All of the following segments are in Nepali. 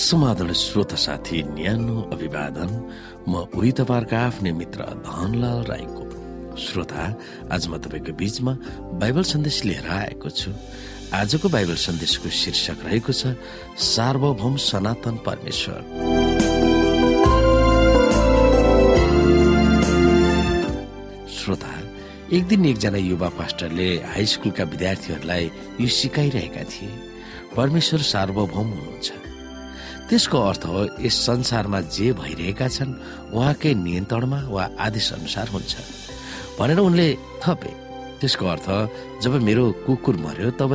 समाधान श्रोता साथी न्यानो अभिवादन। म उही तपाईहरुका आफ्नै मित्र धनलाल राईको। श्रोता, आज म तपाईको बीचमा बाइबल सन्देश लिएर आएको छु। आजको बाइबल सन्देशको शीर्षक रहेको छ सार्वभौम सनातन परमेश्वर। श्रोता, एक दिन एकजना युवा पास्टरले हाई स्कुलका विद्यार्थीहरूलाई यो सिकाइरहेका थिए, परमेश्वर सार्वभौम हुनुहुन्छ। त्यसको अर्थ हो यस संसारमा जे भइरहेका छन् उहाँकै नियन्त्रणमा वा आदेश अनुसार हुन्छ भनेर उनले थपे। त्यसको अर्थ जब मेरो कुकुर मर्यो तब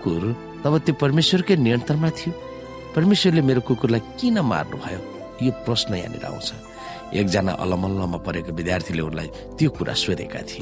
त्यो परमेश्वरकै नियन्त्रणमा थियो। परमेश्वरले मेरो कुकुरलाई किन मार्नुभयो, यो प्रश्न यहाँनिर आउँछ। एकजना अलमल्लमा परेको विद्यार्थीले उनलाई त्यो कुरा सोधेका थिए।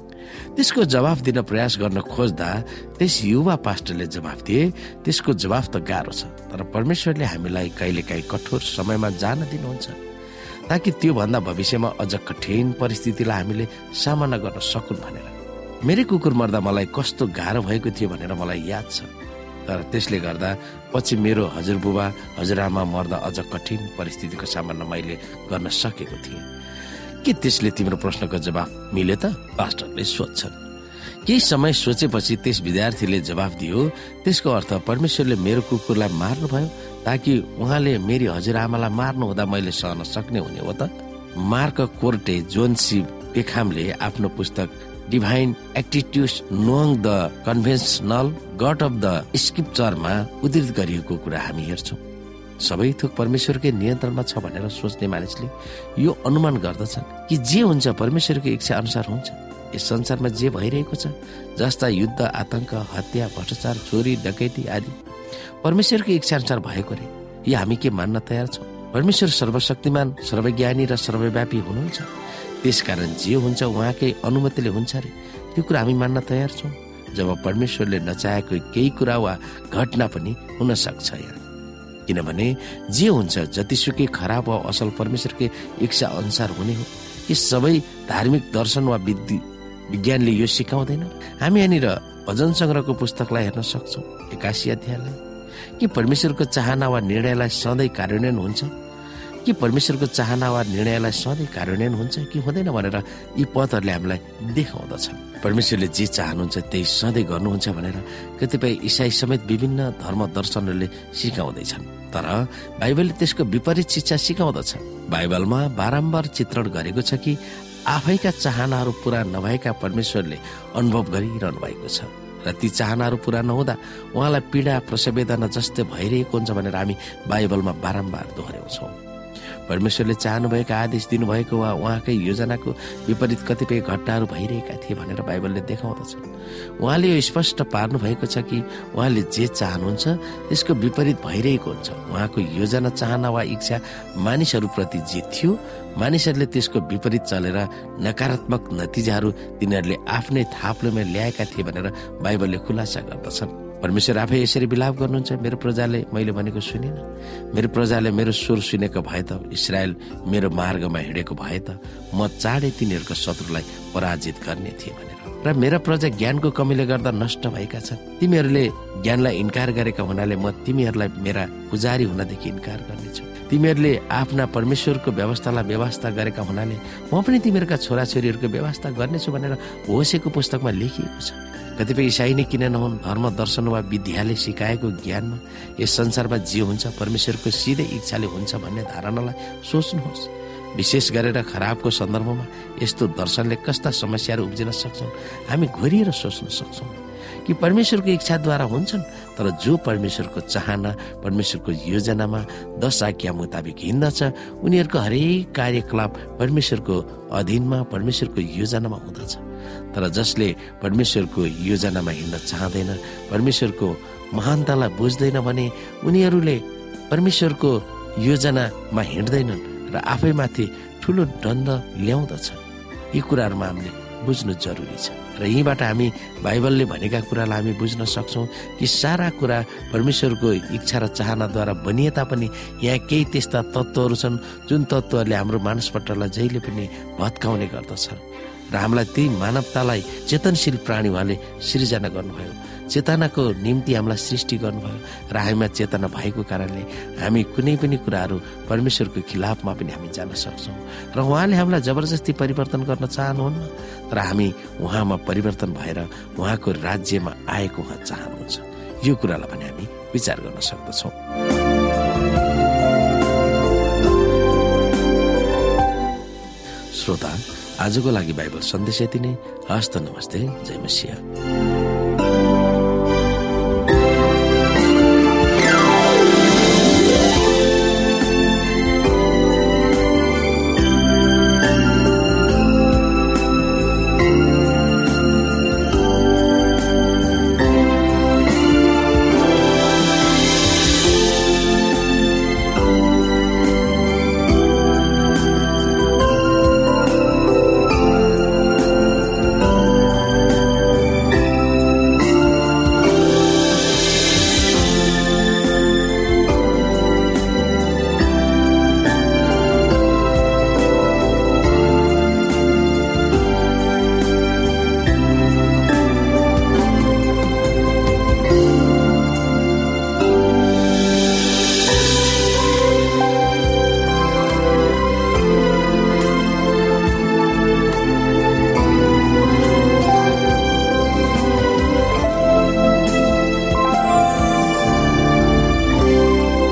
त्यसको जवाफ दिन प्रयास गर्न खोज्दा त्यस युवा पास्टरले जवाफ दिए, त्यसको जवाफ त गाह्रो छ, तर परमेश्वरले हामीलाई कहिलेकाहीँ कठोर समयमा जान दिनुहुन्छ ताकि त्यो भन्दा भविष्यमा अझ कठिन परिस्थितिलाई हामीले सामना गर्न सकुन् भनेर। मेरै कुकुर मर्दा मलाई कस्तो गाह्रो भएको थियो भनेर मलाई याद छ, तर त्यसले गर्दा पछि मेरो हजुरबुबा हजुरआमा मर्दा अझ कठिन परिस्थितिको सामना मैले गर्न सकेको थिएँ। के त्यसले तिम्रो प्रश्नको जवाफ मिल्यो त? पास्टरले सोध्छन्। केही समय सोचेपछि त्यस विद्यार्थीले जवाफ दियो, त्यसको अर्थ परमेश्वरले मेरो कुकुरलाई मार्नुभयो ताकि उहाँले मेरी हजुरआमालाई मार्नु हुँदा मैले सहन सक्ने हुने हो त। मार्क कोर्टे जोन सी पेखामले आफ्नो पुस्तक divine attitudes knowing the conventional God of the स्क्रिप्चरमा उद्धृत गरिएको कुरा हामी हेर्छौं। सबै थोक परमेश्वरकै नियन्त्रणमा छ भनेर सोच्ने मानिसले यो अनुमान गर्दछन् कि जे हुन्छ परमेश्वरको इच्छा अनुसार हुन्छ। यस संसारमा जे भइरहेको छ, जस्ता युद्ध, आतंक, हत्या, भ्रष्टाचार, चोरी, डकैती आदि परमेश्वरको इच्छा अनुसार भएको रे। यो हामी के मान्न तयार छौं? परमेश्वर सर्वशक्तिमान, सर्वज्ञानी र सर्वव्यापी हुनुहुन्छ। त्यसकारण जे हुन्छ उहाँकै अनुमतिले हुन्छ रे। त्यो कुरा हामी मान्न तयार छौं। जब परमेश्वरले नचाहेको केही कुरा वा घटना पनि हुन सक्छ यहाँ, किनभने जे हुन्छ जतिसुकै खराब वा असल परमेश्वरकै इच्छा अनुसार हुने हो। यी सबै धार्मिक दर्शन वा विज्ञानले यो सिकाउँदैन। हामी यहाँनिर भजन संग्रहको पुस्तकलाई हेर्न सक्छौं, 81 अध्यायलाई। के परमेश्वरको चाहना वा निर्णयलाई सधैँ कार्यान्वयन हुन्छ? के परमेश्वरको चाहना वा निर्णयलाई सधैँ कार्यान्वयन हुन्छ कि हुँदैन भनेर यी पदहरूले हामीलाई देखाउँदछन्। परमेश्वरले जे चाहनुहुन्छ त्यही सधैँ गर्नुहुन्छ भनेर कतिपय ईसाई समेत विभिन्न धर्म दर्शनहरूले सिकाउँदैछन्, तर बाइबलले त्यसको विपरीत शिक्षा सिकाउँदछ। बाइबलमा बारम्बार चित्रण गरेको छ कि आफैका चाहनाहरू पूरा नभएका परमेश्वरले अनुभव गरिरहनु भएको छ र ती चाहनाहरू पूरा नहुँदा उहाँलाई पीडा प्रसवेदना जस्तै भइरहेको हुन्छ भनेर हामी बाइबलमा बारम्बार दोहोर्याउँछौँ। परमेश्वरले चाहनुभएका आदेश दिनुभएको वा उहाँकै योजनाको विपरीत कतिपय घटनाहरू भइरहेका थिए भनेर बाइबलले देखाउँदछ। उहाँले यो स्पष्ट पार्नु भएको छ कि उहाँले जे चाहनुहुन्छ त्यसको विपरीत भइरहेको हुन्छ। उहाँको योजना, चाहना वा इच्छा मानिसहरूप्रति जे थियो, मानिसहरूले त्यसको विपरीत चलेर नकारात्मक नतिजाहरू तिनीहरूले आफ्नै थाप्लोमा ल्याएका थिए भनेर बाइबलले खुलासा गर्दछन्। परमेश्वर आफै यसरी विलाप गर्नुहुन्छ, मेरो प्रजाले मैले भनेको सुनेन, मेरो प्रजाले मेरो स्वर सुनेको भए त, इस्राएल मेरो मार्गमा हिँडेको भए त म चाँडै तिनीहरूको शत्रुलाई पराजित गर्ने थिए भनेर। र मेरा प्रजा ज्ञानको कमीले गर्दा नष्ट भएका छन्। तिमीहरूले ज्ञानलाई इन्कार गरेका हुनाले म तिमीहरूलाई मेरा पुजारी हुनदेखि इन्कार गर्नेछु। तिमीहरूले आफ्ना परमेश्वरको व्यवस्थालाई व्यवस्था गरेका हुनाले म पनि तिमीहरूका छोराछोरीहरूको व्यवस्था गर्नेछु भनेर होसेको पुस्तकमा लेखिएको छ। कतिपय ईसाई नै किन नहुन्, धर्म दर्शन वा विद्याले सिकाएको ज्ञानमा यस संसारमा जे हुन्छ परमेश्वरको सिधै इच्छाले हुन्छ भन्ने धारणालाई सोच्नुहोस्। विशेष गरेर खराबको सन्दर्भमा यस्तो दर्शनले कस्ता समस्याहरू उब्जिन सक्छन् हामी घोरिएर सोच्न सक्छौँ कि परमेश्वरको इच्छाद्वारा हुन्छन्, तर जो परमेश्वरको चाहना, परमेश्वरको योजनामा 10 आज्ञा मुताबिक हिँड्दछ उनीहरूको हरेक कार्यकलाप परमेश्वरको अधीनमा, परमेश्वरको योजनामा हुँदछ। तर जसले परमेश्वरको योजनामा हिँड्न चाहँदैन, परमेश्वरको महानतालाई बुझ्दैन भने उनीहरूले परमेश्वरको योजनामा हिँड्दैनन् र आफैमाथि ठुलो दण्ड ल्याउँदछ। यी कुराहरूमा हामीले बुझ्नु जरुरी छ र यहीबाट हामी बाइबलले भनेका कुरालाई हामी बुझ्न सक्छौँ कि सारा कुरा परमेश्वरको इच्छा र चाहनाद्वारा बनिए तापनि यहाँ केही त्यस्ता तत्त्वहरू छन् जुन तत्त्वहरूले हाम्रो मानसपटललाई जहिले पनि भत्काउने गर्दछ र हामीलाई त्यही मानवतालाई चेतनशील प्राणी उहाँले सृजना गर्नुभयो। चेतनाको निम्ति हामीलाई सृष्टि गर्नुभयो र हामीमा चेतना भएको कारणले हामी कुनै पनि कुराहरू परमेश्वरको खिलाफमा पनि हामी जान सक्छौँ र उहाँले हामीलाई जबरजस्ती परिवर्तन गर्न चाहनुहुन्न, तर हामी उहाँमा परिवर्तन भएर उहाँको राज्यमा आएको उहाँ चाहनुहुन्छ। यो कुरालाई पनि हामी विचार गर्न सक्दछौँ। श्रोता, आजको लागि बाइबल सन्देश यति नै। हस्त नमस्ते, जय मसिह।